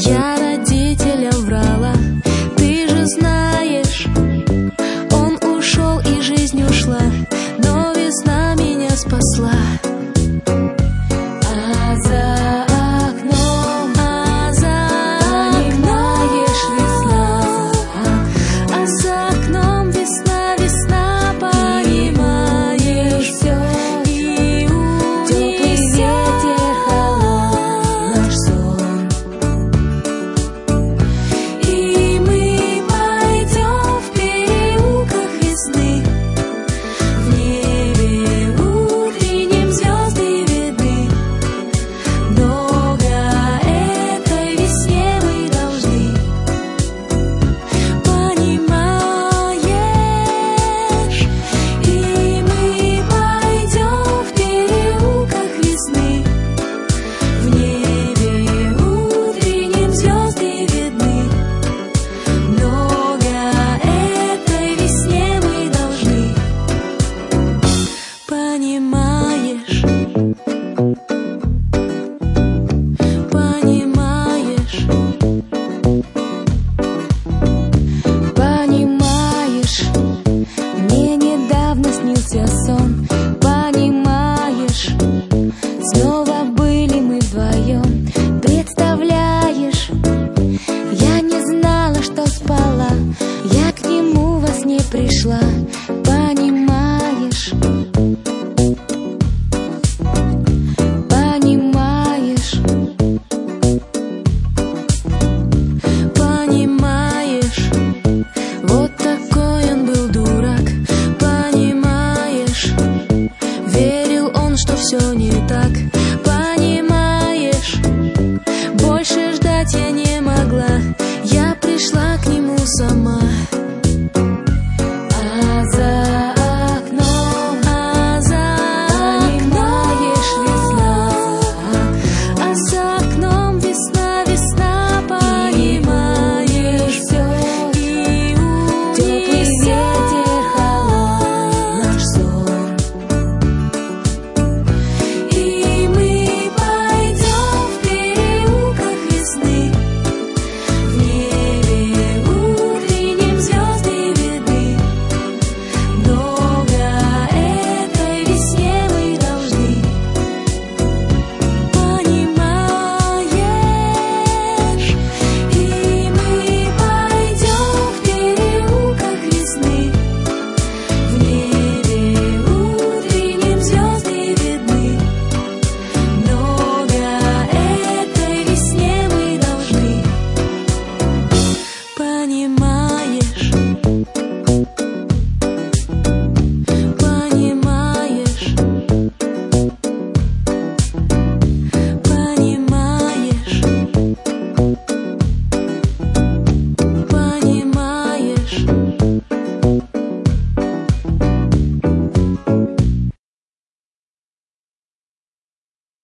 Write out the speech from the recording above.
Я родителям врала, ты же знаешь. Он ушел и жизнь ушла, но весна меня спасла. А за окном, понимаешь, весна. А за окном весна, весна, понимаешь все. И унесет наш сон. И мы пойдем в переулках весны. В небе утренним звезды видны. Много этой весне мы должны. Понимаешь? И мы пойдем в переулках весны. В небе утренним звезды видны. Много этой весне мы должны. Понимаешь? Понимаешь? Понимаешь? Мне недавно снился сон. Понимаешь? Снова были мы вдвоем. Представляешь? Я не знала, что спала. Я к нему во сне пришла. Понимаешь? Понимаешь? Понимаешь? Вот такой он был дурак. Понимаешь? Верил он, что все не так. Понимаешь? Больше ждать я не могла.